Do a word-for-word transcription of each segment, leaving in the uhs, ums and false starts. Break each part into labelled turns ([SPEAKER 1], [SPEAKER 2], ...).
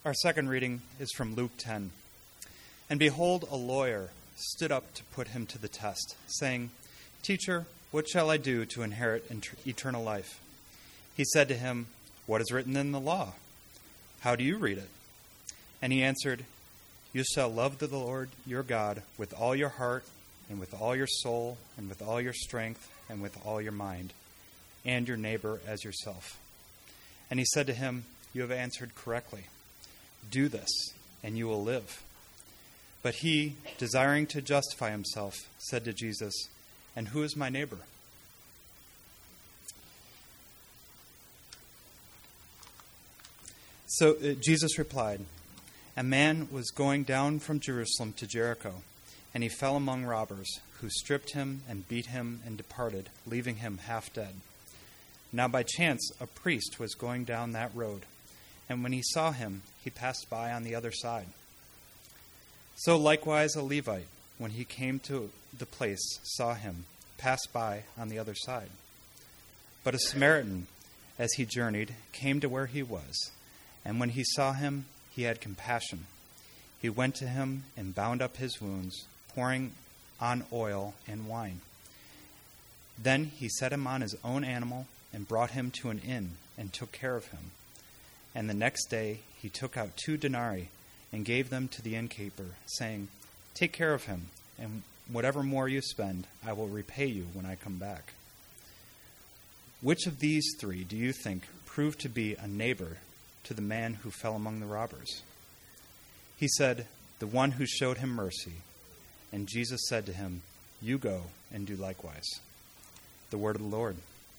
[SPEAKER 1] Our second reading is from Luke ten. And behold, a lawyer stood up to put him to the test, saying, Teacher, what shall I do to inherit eternal life? He said to him, What is written in the law? How do you read it? And he answered, You shall love the Lord your God with all your heart, and with all your soul, and with all your strength, and with all your mind, and your neighbor as yourself. And he said to him, You have answered correctly. Do this, and you will live. But he, desiring to justify himself, said to Jesus, And who is my neighbor? So uh, Jesus replied, A man was going down from Jerusalem to Jericho, and he fell among robbers, who stripped him and beat him and departed, leaving him half dead. Now by chance a priest was going down that road, and when he saw him, he passed by on the other side. So likewise a Levite, when he came to the place, saw him, passed by on the other side. But a Samaritan, as he journeyed, came to where he was, and when he saw him, he had compassion. He went to him and bound up his wounds, pouring on oil and wine. Then he set him on his own animal and brought him to an inn and took care of him. And the next day he took out two denarii and gave them to the innkeeper, saying, Take care of him, and whatever more you spend, I will repay you when I come back. Which of these three do you think proved to be a neighbor to the man who fell among the robbers? He said, The one who showed him mercy. And Jesus said to him, You go and do likewise. The word of the Lord.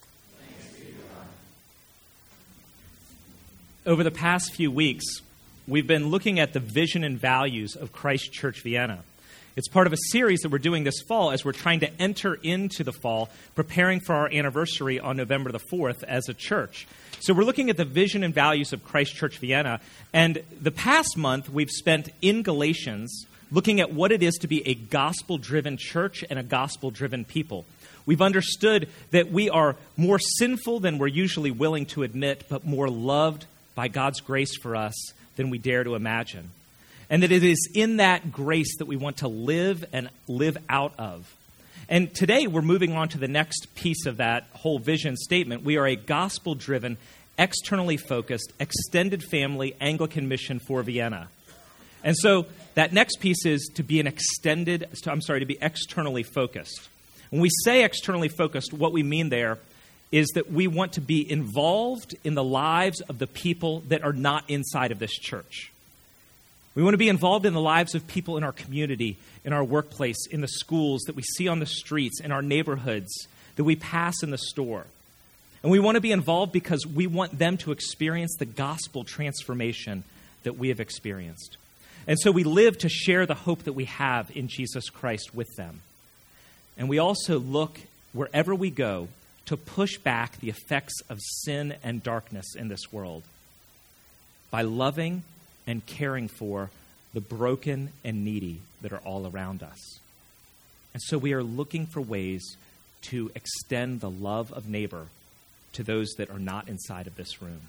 [SPEAKER 2] Over the past few weeks, we've been looking at the vision and values of Christ Church Vienna. It's part of a series that we're doing this fall as we're trying to enter into the fall, preparing for our anniversary on November the fourth as a church. So we're looking at the vision and values of Christ Church Vienna. And the past month, we've spent in Galatians looking at what it is to be a gospel-driven church and a gospel-driven people. We've understood that we are more sinful than we're usually willing to admit, but more loved by God's grace for us than we dare to imagine. And that it is in that grace that we want to live and live out of. And today we're moving on to the next piece of that whole vision statement. We are a gospel-driven, externally focused, extended family Anglican mission for Vienna. And so that next piece is to be an extended, I'm sorry, to be externally focused. When we say externally focused, what we mean there is that we want to be involved in the lives of the people that are not inside of this church. We want to be involved in the lives of people in our community, in our workplace, in the schools that we see on the streets, in our neighborhoods, that we pass in the store. And we want to be involved because we want them to experience the gospel transformation that we have experienced. And so we live to share the hope that we have in Jesus Christ with them. And we also look wherever we go to push back the effects of sin and darkness in this world by loving and caring for the broken and needy that are all around us. And so we are looking for ways to extend the love of neighbor to those that are not inside of this room.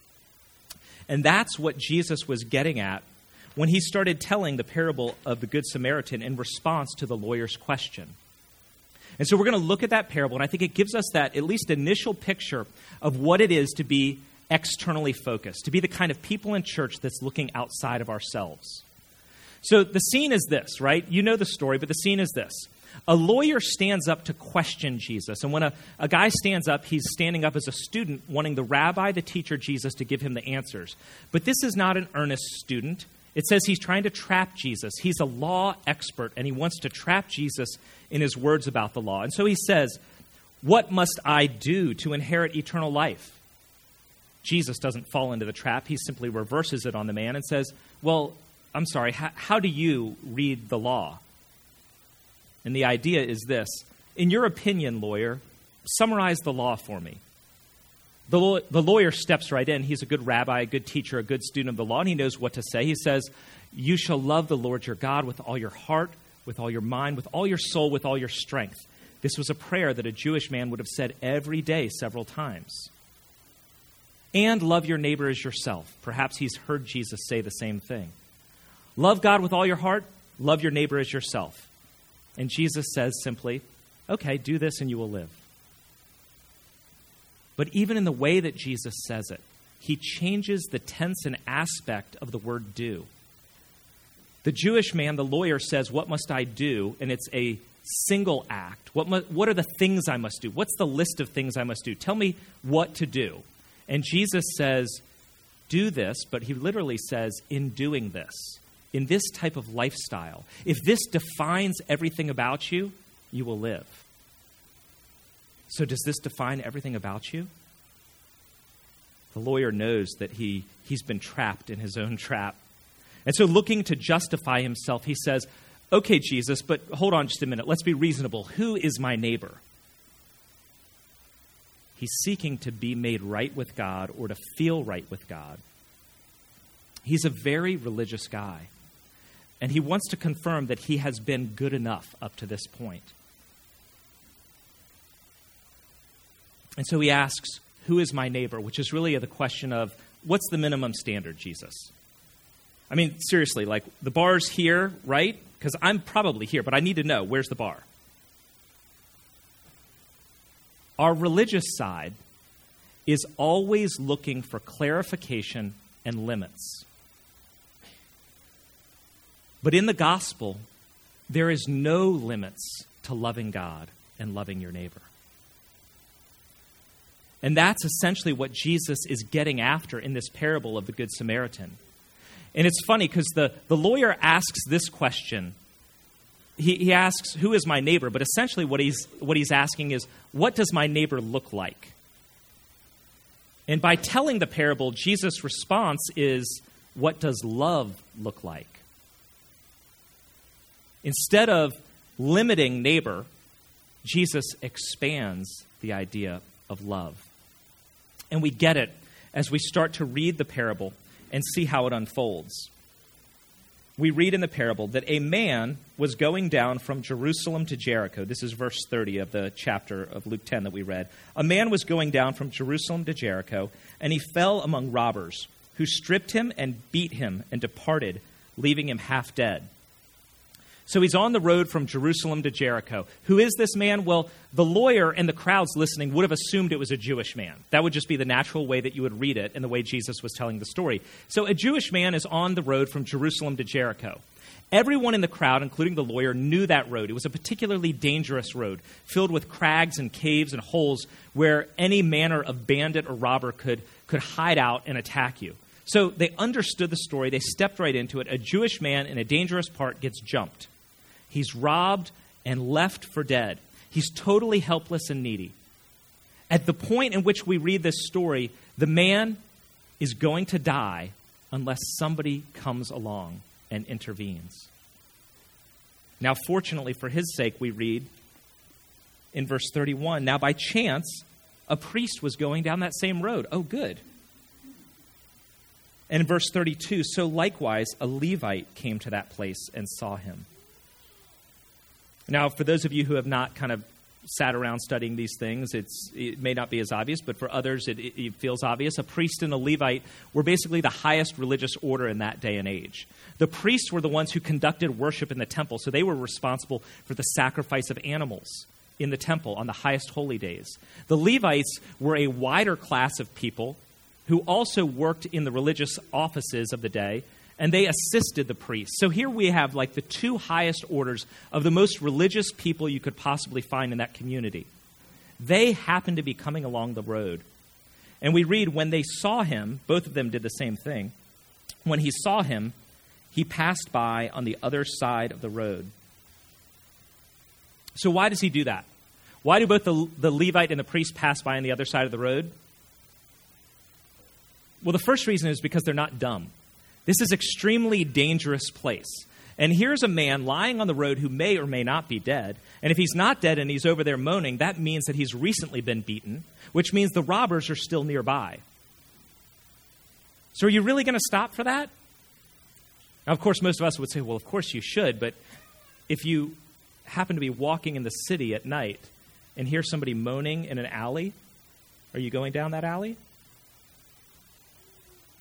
[SPEAKER 2] And that's what Jesus was getting at when he started telling the parable of the Good Samaritan in response to the lawyer's question. And so we're going to look at that parable, and I think it gives us that at least initial picture of what it is to be externally focused, to be the kind of people in church that's looking outside of ourselves. So the scene is this, right? You know the story, but the scene is this. A lawyer stands up to question Jesus, and when a, a guy stands up, he's standing up as a student wanting the rabbi, the teacher, Jesus, to give him the answers. But this is not an earnest student. It says he's trying to trap Jesus. He's a law expert, and he wants to trap Jesus in his words about the law. And so he says, What must I do to inherit eternal life? Jesus doesn't fall into the trap. He simply reverses it on the man and says, Well, I'm sorry, how, how do you read the law? And the idea is this. In your opinion, lawyer, summarize the law for me. The, law, the lawyer steps right in. He's a good rabbi, a good teacher, a good student of the law, and he knows what to say. He says, You shall love the Lord your God with all your heart, with all your mind, with all your soul, with all your strength. This was a prayer that a Jewish man would have said every day several times. and love your neighbor as yourself. Perhaps he's heard Jesus say the same thing. Love God with all your heart, love your neighbor as yourself. And Jesus says simply, okay, do this and you will live. But even in the way that Jesus says it, he changes the tense and aspect of the word do. The Jewish man, the lawyer, says, what must I do? And it's a single act. What, mu- what are the things I must do? What's the list of things I must do? Tell me what to do. And Jesus says, do this, but he literally says, in doing this, in this type of lifestyle, if this defines everything about you, you will live. So does this define everything about you? The lawyer knows that he, he's been trapped in his own trap. And so looking to justify himself, he says, okay, Jesus, but hold on just a minute. Let's be reasonable. Who is my neighbor? He's seeking to be made right with God or to feel right with God. He's a very religious guy. And he wants to confirm that he has been good enough up to this point. And so he asks, who is my neighbor? Which is really the question of, what's the minimum standard, Jesus? I mean, seriously, like the bar's here, right? Because I'm probably here, but I need to know, where's the bar? Our religious side is always looking for clarification and limits. But in the gospel, there is no limits to loving God and loving your neighbor. And that's essentially what Jesus is getting after in this parable of the Good Samaritan. And it's funny because the, the lawyer asks this question. He, he asks, who is my neighbor? But essentially what he's, what he's asking is, what does my neighbor look like? And by telling the parable, Jesus' response is, what does love look like? Instead of limiting neighbor, Jesus expands the idea of love. And we get it as we start to read the parable and see how it unfolds. We read in the parable that a man was going down from Jerusalem to Jericho. This is verse thirty of the chapter of Luke ten that we read. A man was going down from Jerusalem to Jericho, and he fell among robbers, who stripped him and beat him and departed, leaving him half dead. So he's on the road from Jerusalem to Jericho. Who is this man? Well, the lawyer and the crowds listening would have assumed it was a Jewish man. That would just be the natural way that you would read it and the way Jesus was telling the story. So a Jewish man is on the road from Jerusalem to Jericho. Everyone in the crowd, including the lawyer, knew that road. It was a particularly dangerous road, filled with crags and caves and holes where any manner of bandit or robber could, could hide out and attack you. So they understood the story. They stepped right into it. A Jewish man in a dangerous part gets jumped. He's robbed and left for dead. He's totally helpless and needy. At the point in which we read this story, the man is going to die unless somebody comes along and intervenes. Now, fortunately for his sake, we read in verse thirty-one, now by chance, a priest was going down that same road. Oh, good. And in verse thirty-two, so likewise, a Levite came to that place and saw him. Now, for those of you who have not kind of sat around studying these things, it's, it may not be as obvious, but for others it, it feels obvious. A priest and a Levite were basically the highest religious order in that day and age. The priests were the ones who conducted worship in the temple, so they were responsible for the sacrifice of animals in the temple on the highest holy days. The Levites were a wider class of people who also worked in the religious offices of the day, and they assisted the priests. So here we have like the two highest orders of the most religious people you could possibly find in that community. They happened to be coming along the road. And we read, when they saw him, both of them did the same thing. When he saw him, he passed by on the other side of the road. So why does he do that? Why do both the, the Levite and the priest pass by on the other side of the road? Well, the first reason is because they're not dumb. This is an extremely dangerous place. And here's a man lying on the road who may or may not be dead. And if he's not dead and he's over there moaning, that means that he's recently been beaten, which means the robbers are still nearby. So are you really going to stop for that? Now, of course, most of us would say, well, of course you should. But if you happen to be walking in the city at night and hear somebody moaning in an alley, are you going down that alley?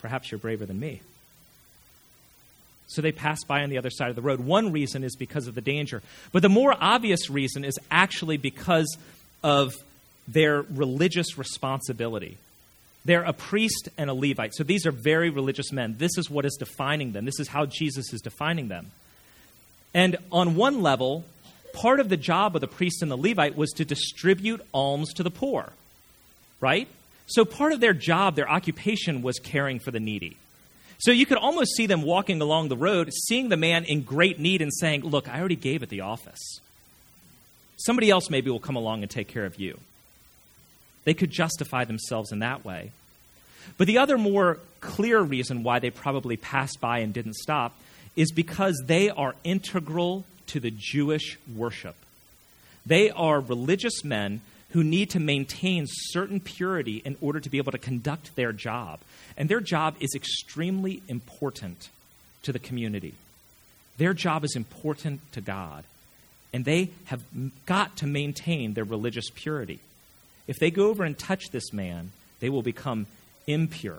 [SPEAKER 2] perhaps you're braver than me. So they pass by on the other side of the road. One reason is because of the danger. But the more obvious reason is actually because of their religious responsibility. They're a priest and a Levite. So these are very religious men. This is what is defining them. This is how Jesus is defining them. And on one level, part of the job of the priest and the Levite was to distribute alms to the poor, right? So part of their job, their occupation, was caring for the needy. So you could almost see them walking along the road, seeing the man in great need and saying, look, I already gave at the office. Somebody else maybe will come along and take care of you. They could justify themselves in that way. But the other more clear reason why they probably passed by and didn't stop is because they are integral to the Jewish worship. They are religious men who need to maintain certain purity in order to be able to conduct their job. And their job is extremely important to the community. Their job is important to God. And they have got to maintain their religious purity. If they go over and touch this man, they will become impure.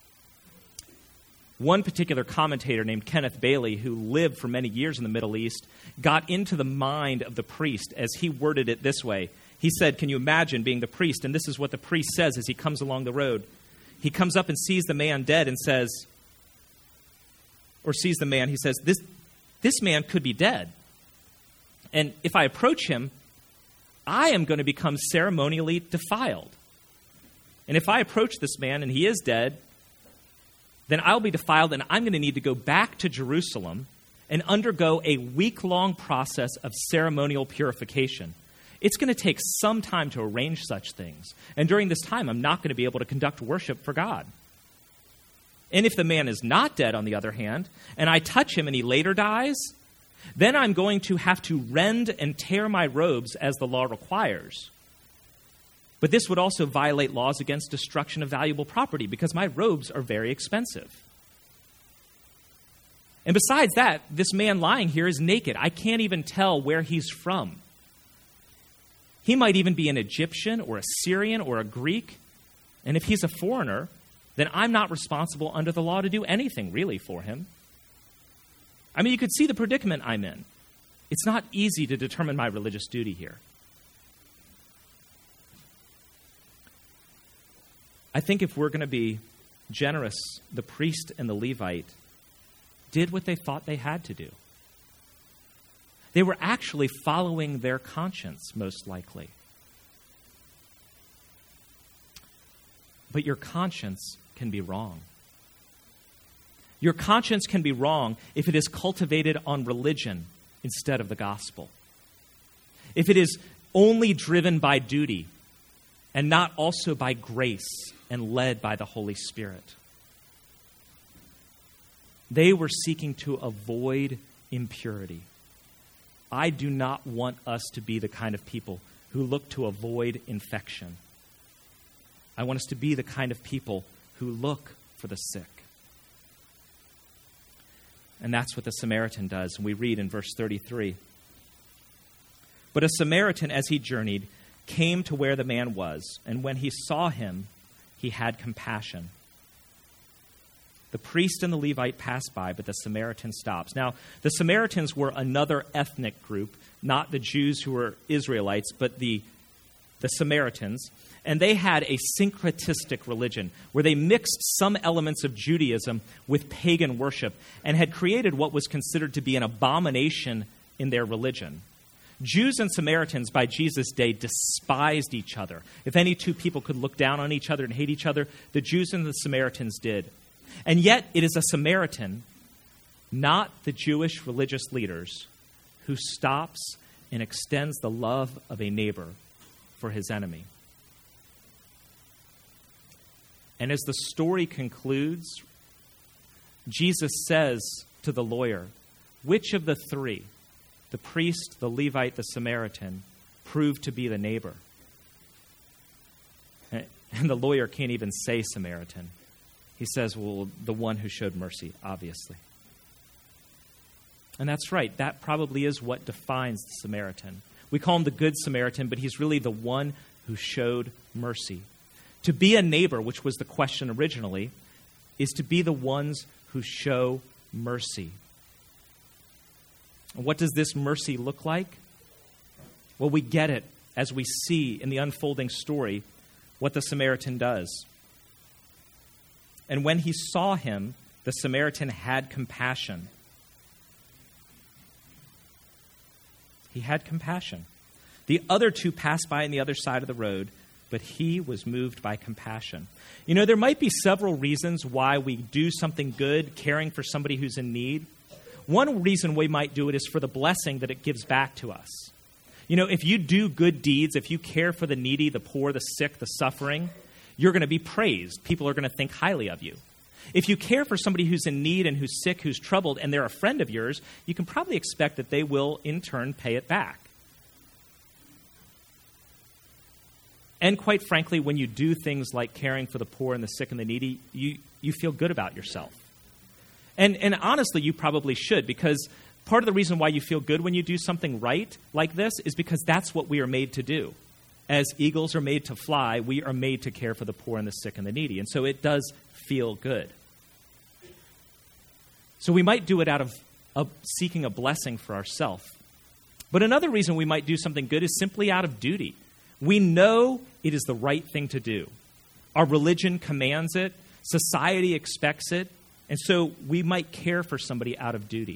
[SPEAKER 2] One particular commentator named Kenneth Bailey, who lived for many years in the Middle East, got into the mind of the priest as he worded it this way. He said, can you imagine being the priest? And this is what the priest says as he comes along the road. He comes up and sees the man dead and says, or sees the man, he says, this, this man could be dead. And if I approach him, I am going to become ceremonially defiled. And if I approach this man and he is dead, then I'll be defiled and I'm going to need to go back to Jerusalem and undergo a week-long process of ceremonial purification. It's going to take some time to arrange such things. And during this time, I'm not going to be able to conduct worship for God. And if the man is not dead, on the other hand, and I touch him and he later dies, then I'm going to have to rend and tear my robes as the law requires. But this would also violate laws against destruction of valuable property because my robes are very expensive. And besides that, this man lying here is naked. I can't even tell where he's from. He might even be an Egyptian or a Syrian or a Greek. And if he's a foreigner, then I'm not responsible under the law to do anything really for him. I mean, you could see the predicament I'm in. It's not easy to determine my religious duty here. I think if we're going to be generous, the priest and the Levite did what they thought they had to do. They were actually following their conscience, most likely. But your conscience can be wrong. Your conscience can be wrong if it is cultivated on religion instead of the gospel. If it is only driven by duty and not also by grace and led by the Holy Spirit. They were seeking to avoid impurity. I do not want us to be the kind of people who look to avoid infection. I want us to be the kind of people who look for the sick. And that's what the Samaritan does. And we read in verse thirty-three. But a Samaritan, as he journeyed, came to where the man was, and when he saw him, he had compassion. The priest and the Levite pass by, but the Samaritan stops. Now, the Samaritans were another ethnic group, not the Jews who were Israelites, but the, the Samaritans. And they had a syncretistic religion where they mixed some elements of Judaism with pagan worship and had created what was considered to be an abomination in their religion. Jews and Samaritans by Jesus' day despised each other. If any two people could look down on each other and hate each other, the Jews and the Samaritans did. And yet it is a Samaritan, not the Jewish religious leaders, who stops and extends the love of a neighbor for his enemy. And as the story concludes, Jesus says to the lawyer, which of the three, the priest, the Levite, the Samaritan, proved to be the neighbor? And the lawyer can't even say Samaritan. He says, well, the one who showed mercy, obviously. And that's right. That probably is what defines the Samaritan. We call him the Good Samaritan, but he's really the one who showed mercy. To be a neighbor, which was the question originally, is to be the ones who show mercy. And what does this mercy look like? Well, we get it as we see in the unfolding story what the Samaritan does. And when he saw him, the Samaritan had compassion. He had compassion. The other two passed by on the other side of the road, but he was moved by compassion. You know, there might be several reasons why we do something good, caring for somebody who's in need. One reason we might do it is for the blessing that it gives back to us. You know, if you do good deeds, if you care for the needy, the poor, the sick, the suffering, you're going to be praised. People are going to think highly of you. If you care for somebody who's in need and who's sick, who's troubled, and they're a friend of yours, you can probably expect that they will, in turn, pay it back. And quite frankly, when you do things like caring for the poor and the sick and the needy, you, you feel good about yourself. And, and honestly, you probably should, because part of the reason why you feel good when you do something right like this is because that's what we are made to do. As eagles are made to fly, we are made to care for the poor and the sick and the needy. And so it does feel good. So we might do it out of, of seeking a blessing for ourselves. But another reason we might do something good is simply out of duty. We know it is the right thing to do. Our religion commands it. Society expects it. And so we might care for somebody out of duty.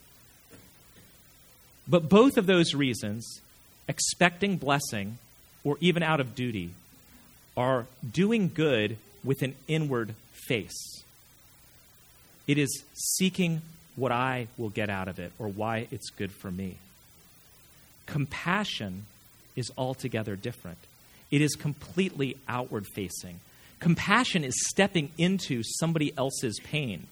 [SPEAKER 2] But both of those reasons, expecting blessing or even out of duty, are doing good with an inward face. It is seeking what I will get out of it or why it's good for me. Compassion is altogether different. It is completely outward facing. Compassion is stepping into somebody else's pain.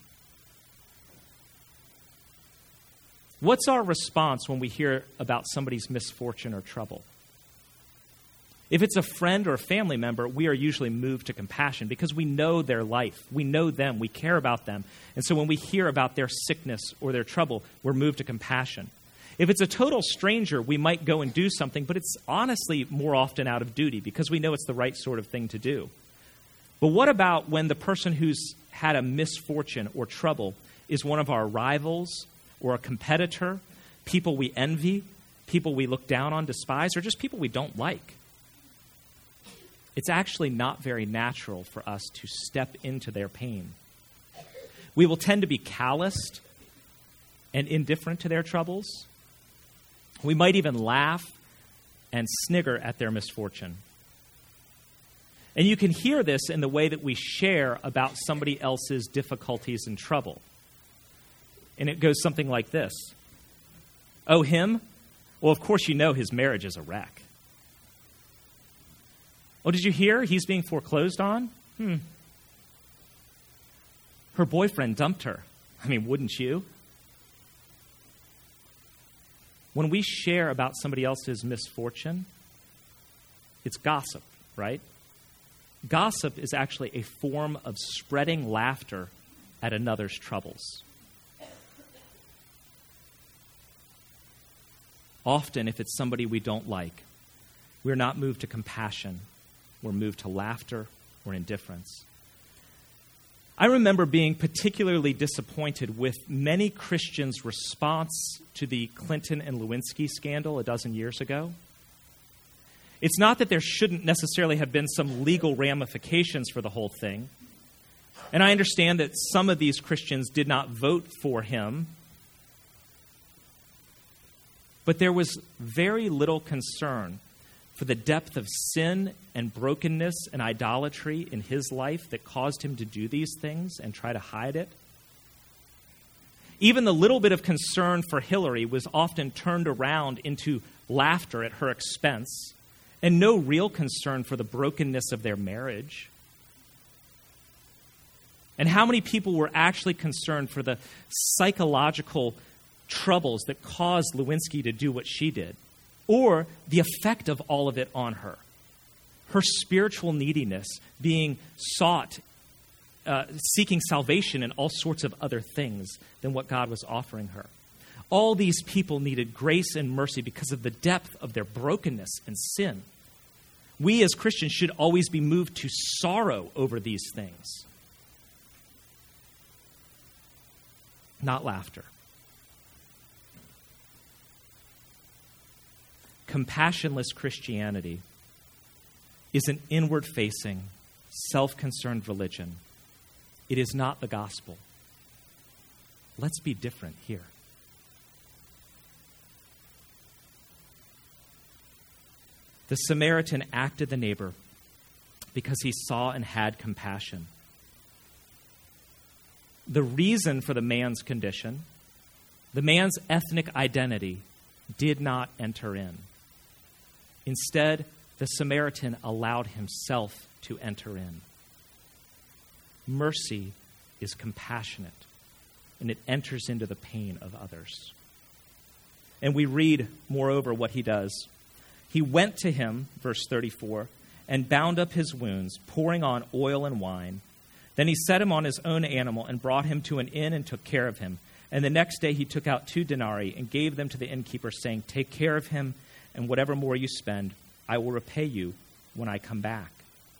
[SPEAKER 2] What's our response when we hear about somebody's misfortune or trouble? If it's a friend or a family member, we are usually moved to compassion because we know their life. We know them. We care about them. And so when we hear about their sickness or their trouble, we're moved to compassion. If it's a total stranger, we might go and do something, but it's honestly more often out of duty because we know it's the right sort of thing to do. But what about when the person who's had a misfortune or trouble is one of our rivals or a competitor, people we envy, people we look down on, despise, or just people we don't like? It's actually not very natural for us to step into their pain. We will tend to be calloused and indifferent to their troubles. We might even laugh and snigger at their misfortune. And you can hear this in the way that we share about somebody else's difficulties and trouble. And it goes something like this. Oh, him? Well, of course you know his marriage is a wreck. Oh, did you hear he's being foreclosed on? Hmm. Her boyfriend dumped her. I mean, wouldn't you? When we share about somebody else's misfortune, it's gossip, right? Gossip is actually a form of spreading laughter at another's troubles. Often, if it's somebody we don't like, we're not moved to compassion. We're moved to laughter or indifference. I remember being particularly disappointed with many Christians' response to the Clinton and Lewinsky scandal a dozen years ago. It's not that there shouldn't necessarily have been some legal ramifications for the whole thing. And I understand that some of these Christians did not vote for him. But there was very little concern for the depth of sin and brokenness and idolatry in his life that caused him to do these things and try to hide it. Even the little bit of concern for Hillary was often turned around into laughter at her expense and no real concern for the brokenness of their marriage. And how many people were actually concerned for the psychological troubles that caused Lewinsky to do what she did, or the effect of all of it on her? Her spiritual neediness being sought, uh, seeking salvation in all sorts of other things than what God was offering her. All these people needed grace and mercy because of the depth of their brokenness and sin. We as Christians should always be moved to sorrow over these things. not laughter. Compassionless Christianity is an inward-facing, self-concerned religion. It is not the gospel. Let's be different here. The Samaritan acted the neighbor because he saw and had compassion. The reason for the man's condition, the man's ethnic identity, did not enter in. Instead, the Samaritan allowed himself to enter in. Mercy is compassionate, and it enters into the pain of others. And we read, moreover, what he does. He went to him, verse thirty-four, and bound up his wounds, pouring on oil and wine. Then he set him on his own animal and brought him to an inn and took care of him. And the next day he took out two denarii and gave them to the innkeeper, saying, "Take care of him, and whatever more you spend, I will repay you when I come back."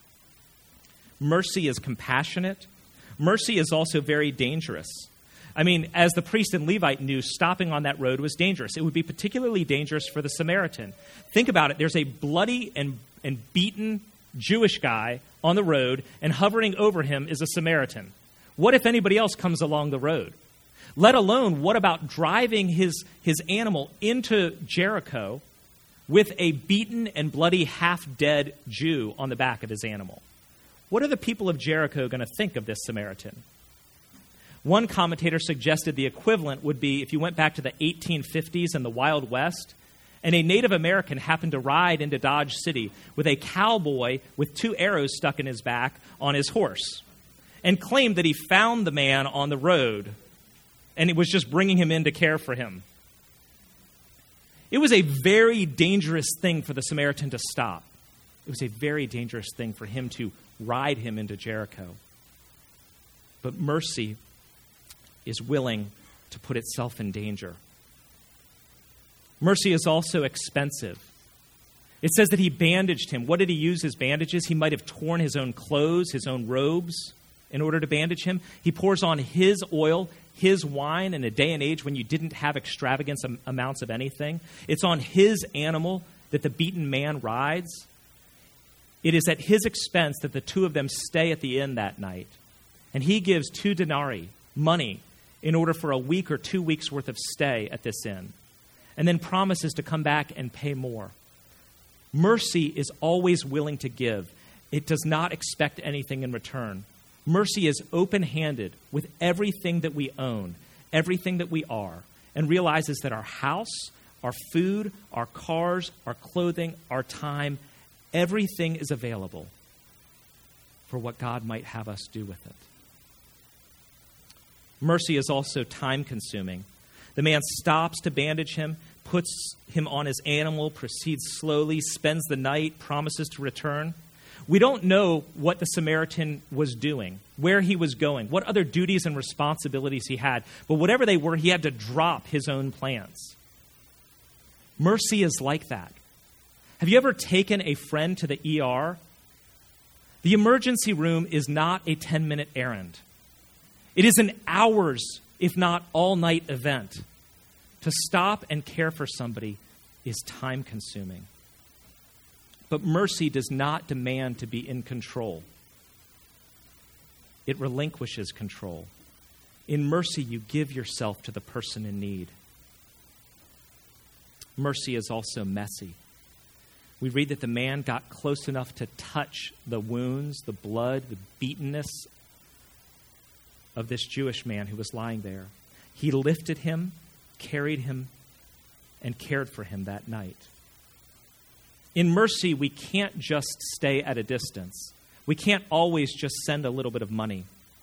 [SPEAKER 2] Mercy is compassionate. Mercy is also very dangerous. I mean, as the priest and Levite knew, stopping on that road was dangerous. It would be particularly dangerous for the Samaritan. Think about it. There's a bloody and, and beaten Jewish guy on the road, and hovering over him is a Samaritan. What if anybody else comes along the road? Let alone, what about driving his, his animal into Jericho with a beaten and bloody half-dead Jew on the back of his animal? What are the people of Jericho going to think of this Samaritan? One commentator suggested the equivalent would be if you went back to the eighteen fifties in the Wild West, and a Native American happened to ride into Dodge City with a cowboy with two arrows stuck in his back on his horse, and claimed that he found the man on the road, and it was just bringing him in to care for him. It was a very dangerous thing for the Samaritan to stop. It was a very dangerous thing for him to ride him into Jericho. But mercy is willing to put itself in danger. Mercy is also expensive. It says that he bandaged him. What did he use as bandages? He might have torn his own clothes, his own robes, in order to bandage him. He pours on his oil, his wine, in a day and age when you didn't have extravagant amounts of anything. It's on his animal that the beaten man rides. It is at his expense that the two of them stay at the inn that night. And he gives two denarii, money, in order for a week or two weeks' worth of stay at this inn. And then promises to come back and pay more. Mercy is always willing to give. It does not expect anything in return. Mercy is open-handed with everything that we own, everything that we are, and realizes that our house, our food, our cars, our clothing, our time, everything is available for what God might have us do with it. Mercy is also time-consuming. The man stops to bandage him, puts him on his animal, proceeds slowly, spends the night, promises to return. We don't know what the Samaritan was doing, where he was going, what other duties and responsibilities he had. But whatever they were, he had to drop his own plans. Mercy is like that. Have you ever taken a friend to the E R? The emergency room is not a ten-minute errand. It is an hours, if not all-night event. To stop and care for somebody is time-consuming. But mercy does not demand to be in control. It relinquishes control. In mercy, you give yourself to the person in need. Mercy is also messy. We read that the man got close enough to touch the wounds, the blood, the beatenness of this Jewish man who was lying there. He lifted him, carried him, and cared for him that night. In mercy, we can't just stay at a distance. We can't always just send a little bit of money.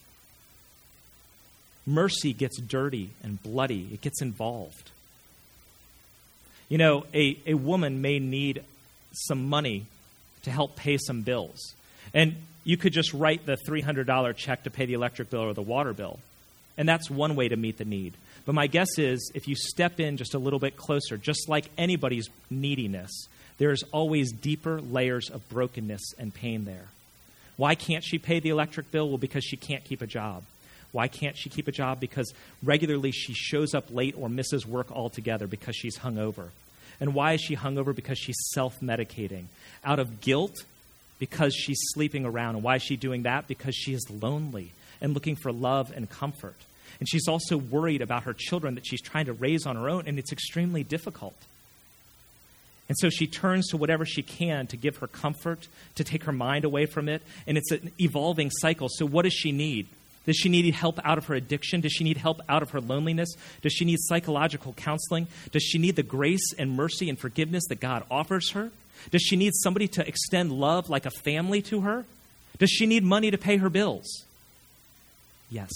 [SPEAKER 2] Mercy gets dirty and bloody. It gets involved. You know, a, a woman may need some money to help pay some bills. And you could just write the three hundred dollars check to pay the electric bill or the water bill. And that's one way to meet the need. But my guess is if you step in just a little bit closer, just like anybody's neediness, there's always deeper layers of brokenness and pain there. Why can't she pay the electric bill? Well, because she can't keep a job. Why can't she keep a job? Because regularly she shows up late or misses work altogether because she's hungover. And why is she hungover? Because she's self-medicating. Out of guilt, because she's sleeping around. And why is she doing that? Because she is lonely and looking for love and comfort. And she's also worried about her children that she's trying to raise on her own, and it's extremely difficult. And so she turns to whatever she can to give her comfort, to take her mind away from it, and it's an evolving cycle. So what does she need? Does she need help out of her addiction? Does she need help out of her loneliness? Does she need psychological counseling? Does she need the grace and mercy and forgiveness that God offers her? Does she need somebody to extend love like a family to her? Does she need money to pay her bills? Yes.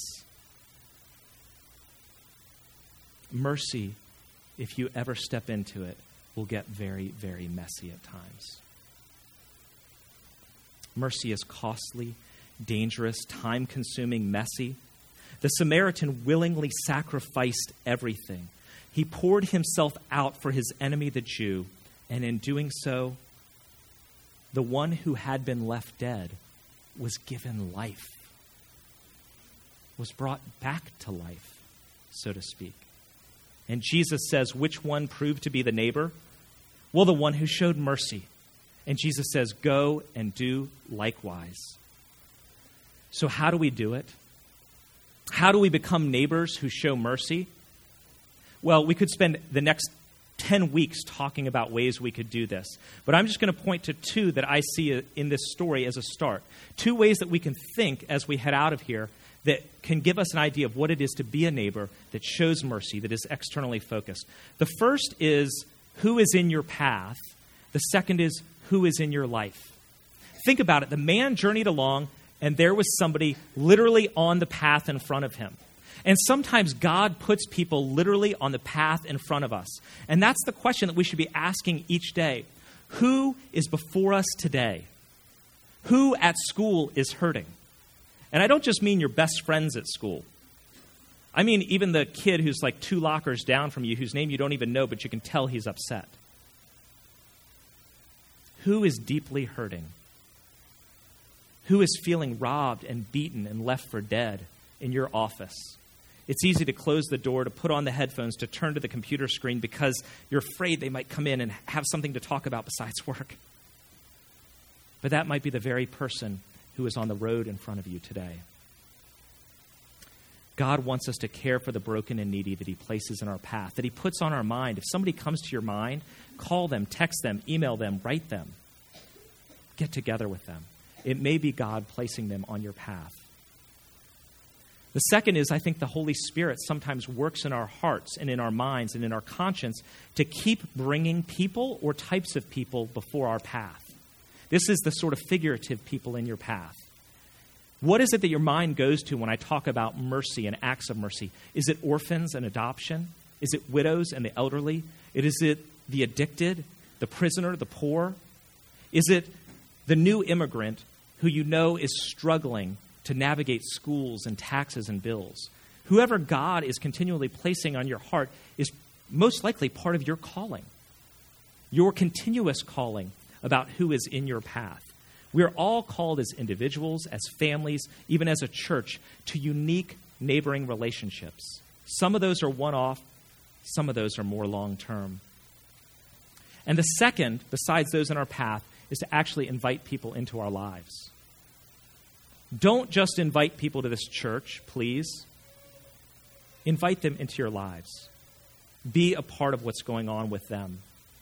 [SPEAKER 2] Mercy, if you ever step into it, will get very, very messy at times. Mercy is costly, dangerous, time-consuming, messy. The Samaritan willingly sacrificed everything. He poured himself out for his enemy, the Jew, and in doing so, the one who had been left dead was given life, was brought back to life, so to speak. And Jesus says, which one proved to be the neighbor? Well, the one who showed mercy. And Jesus says, go and do likewise. So how do we do it? How do we become neighbors who show mercy? Well, we could spend the next ten weeks talking about ways we could do this. But I'm just going to point to two that I see in this story as a start. Two ways that we can think as we head out of here that can give us an idea of what it is to be a neighbor that shows mercy, that is externally focused. The first is who is in your path. The second is who is in your life. Think about it. The man journeyed along, and there was somebody literally on the path in front of him. And sometimes God puts people literally on the path in front of us. And that's the question that we should be asking each day. Who is before us today? Who at school is hurting? And I don't just mean your best friends at school. I mean even the kid who's like two lockers down from you, whose name you don't even know, but you can tell he's upset. Who is deeply hurting? Who is feeling robbed and beaten and left for dead in your office? It's easy to close the door, to put on the headphones, to turn to the computer screen because you're afraid they might come in and have something to talk about besides work. But that might be the very person who is on the road in front of you today. God wants us to care for the broken and needy that he places in our path, that he puts on our mind. If somebody comes to your mind, call them, text them, email them, write them. Get together with them. It may be God placing them on your path. The second is, I think the Holy Spirit sometimes works in our hearts and in our minds and in our conscience to keep bringing people or types of people before our path. This is the sort of figurative people in your path. What is it that your mind goes to when I talk about mercy and acts of mercy? Is it orphans and adoption? Is it widows and the elderly? Is it the addicted, the prisoner, the poor? Is it the new immigrant who you know is struggling to navigate schools and taxes and bills? Whoever God is continually placing on your heart is most likely part of your calling, your continuous calling about who is in your path. We're all called as individuals, as families, even as a church, to unique neighboring relationships. Some of those are one-off, some of those are more long-term. And the second, besides those in our path, is to actually invite people into our lives. Don't just invite people to this church, please. Invite them into your lives. Be a part of what's going on with them.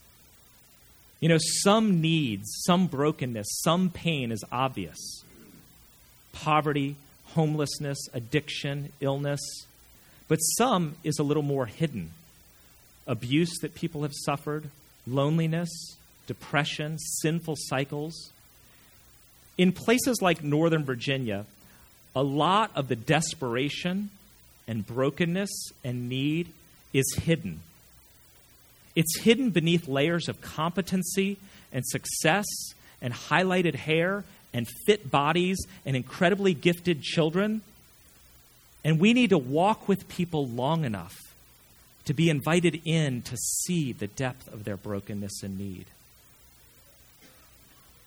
[SPEAKER 2] You know, some needs, some brokenness, some pain is obvious. Poverty, homelessness, addiction, illness. But some is a little more hidden. Abuse that people have suffered, loneliness, depression, sinful cycles. In places like Northern Virginia, a lot of the desperation and brokenness and need is hidden. It's hidden beneath layers of competency and success and highlighted hair and fit bodies and incredibly gifted children. And we need to walk with people long enough to be invited in to see the depth of their brokenness and need.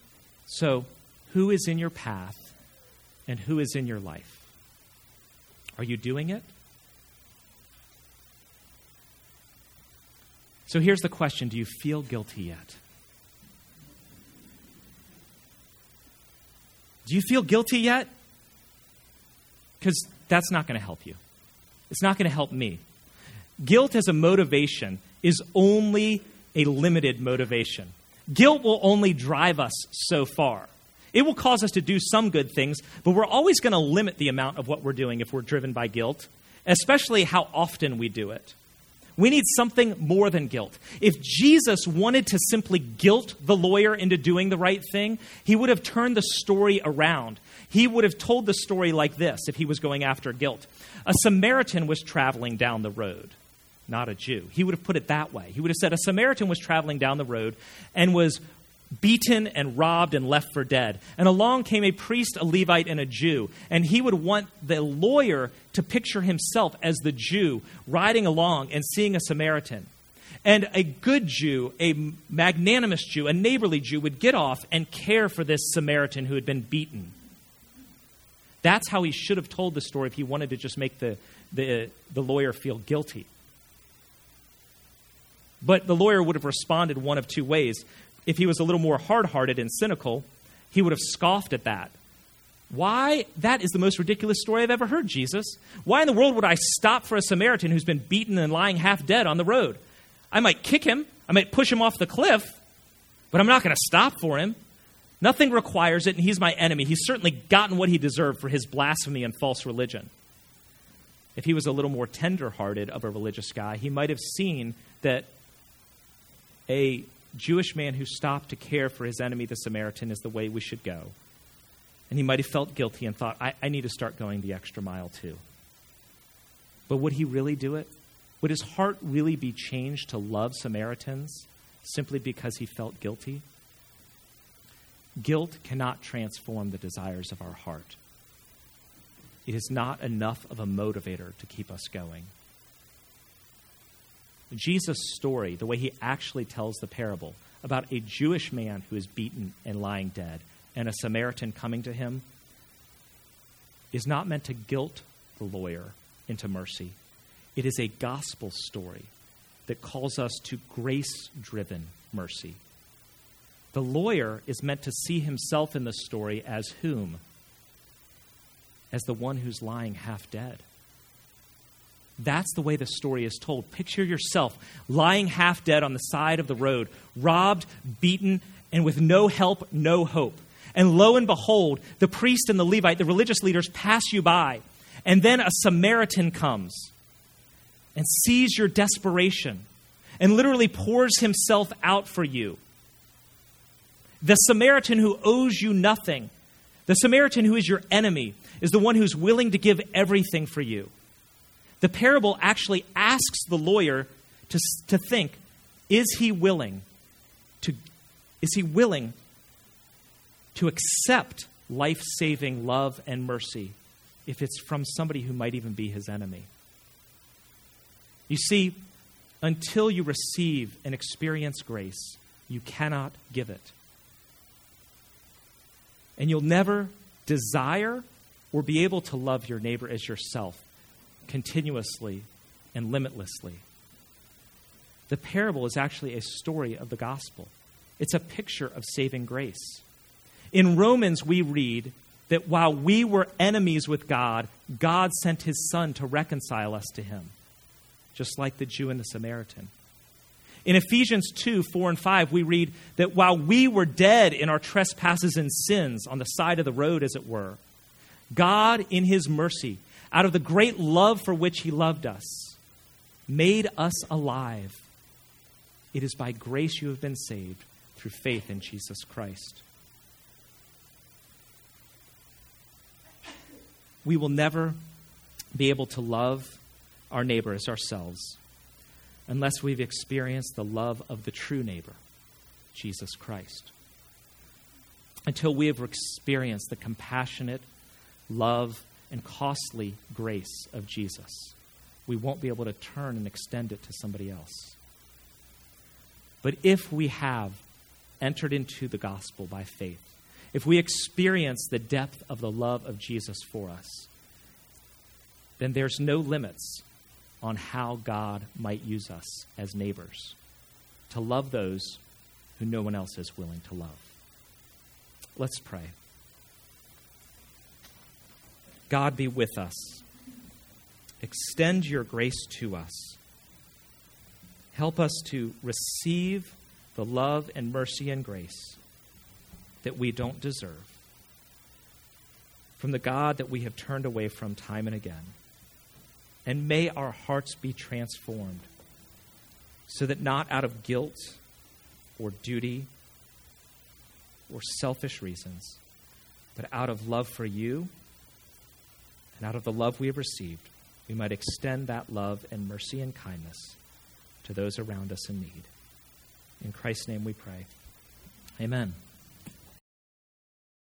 [SPEAKER 2] So, who is in your path and who is in your life? Are you doing it? So here's the question. Do you feel guilty yet? Do you feel guilty yet? Because that's not going to help you. It's not going to help me. Guilt as a motivation is only a limited motivation. Guilt will only drive us so far. It will cause us to do some good things, but we're always going to limit the amount of what we're doing if we're driven by guilt, especially how often we do it. We need something more than guilt. If Jesus wanted to simply guilt the lawyer into doing the right thing, he would have turned the story around. He would have told the story like this if he was going after guilt. A Samaritan was traveling down the road, not a Jew. He would have put it that way. He would have said a Samaritan was traveling down the road and was beaten and robbed and left for dead. And along came a priest, a Levite, and a Jew. And he would want the lawyer to picture himself as the Jew riding along and seeing a Samaritan. And a good Jew, a magnanimous Jew, a neighborly Jew would get off and care for this Samaritan who had been beaten. That's how he should have told the story if he wanted to just make the, the, the lawyer feel guilty. But the lawyer would have responded one of two ways. If he was a little more hard-hearted and cynical, he would have scoffed at that. Why? That is the most ridiculous story I've ever heard, Jesus. Why in the world would I stop for a Samaritan who's been beaten and lying half dead on the road? I might kick him. I might push him off the cliff, but I'm not going to stop for him. Nothing requires it, and he's my enemy. He's certainly gotten what he deserved for his blasphemy and false religion. If he was a little more tender-hearted of a religious guy, he might have seen that a Jewish man who stopped to care for his enemy, the Samaritan, is the way we should go. And he might have felt guilty and thought, I, I need to start going the extra mile too. But would he really do it? Would his heart really be changed to love Samaritans simply because he felt guilty? Guilt cannot transform the desires of our heart. It is not enough of a motivator to keep us going. Jesus' story, the way he actually tells the parable about a Jewish man who is beaten and lying dead and a Samaritan coming to him, is not meant to guilt the lawyer into mercy. It is a gospel story that calls us to grace-driven mercy. The lawyer is meant to see himself in the story as whom? As the one who's lying half dead. That's the way the story is told. Picture yourself lying half dead on the side of the road, robbed, beaten, and with no help, no hope. And lo and behold, the priest and the Levite, the religious leaders, pass you by. And then a Samaritan comes and sees your desperation and literally pours himself out for you. The Samaritan who owes you nothing, the Samaritan who is your enemy, is the one who's willing to give everything for you. The parable actually asks the lawyer to, to think, is he willing to, is he willing to accept life-saving love and mercy if it's from somebody who might even be his enemy? You see, until you receive and experience grace, you cannot give it. And you'll never desire or be able to love your neighbor as yourself continuously and limitlessly. The parable is actually a story of the gospel. It's a picture of saving grace. In Romans, we read that while we were enemies with God, God sent his Son to reconcile us to him, just like the Jew and the Samaritan. In Ephesians two, four and five, we read that while we were dead in our trespasses and sins, on the side of the road, as it were, God, in his mercy, out of the great love for which he loved us, made us alive. It is by grace you have been saved through faith in Jesus Christ. We will never be able to love our neighbor as ourselves unless we've experienced the love of the true neighbor, Jesus Christ. Until we have experienced the compassionate love and costly grace of Jesus, we won't be able to turn and extend it to somebody else. But if we have entered into the gospel by faith, if we experience the depth of the love of Jesus for us, then there's no limits on how God might use us as neighbors to love those who no one else is willing to love. Let's pray. God, be with us. Extend your grace to us. Help us to receive the love and mercy and grace that we don't deserve from the God that we have turned away from time and again. And may our hearts be transformed so that not out of guilt or duty or selfish reasons, but out of love for you and out of the love we have received, we might extend that love and mercy and kindness to those around us in need. In Christ's name we pray. Amen.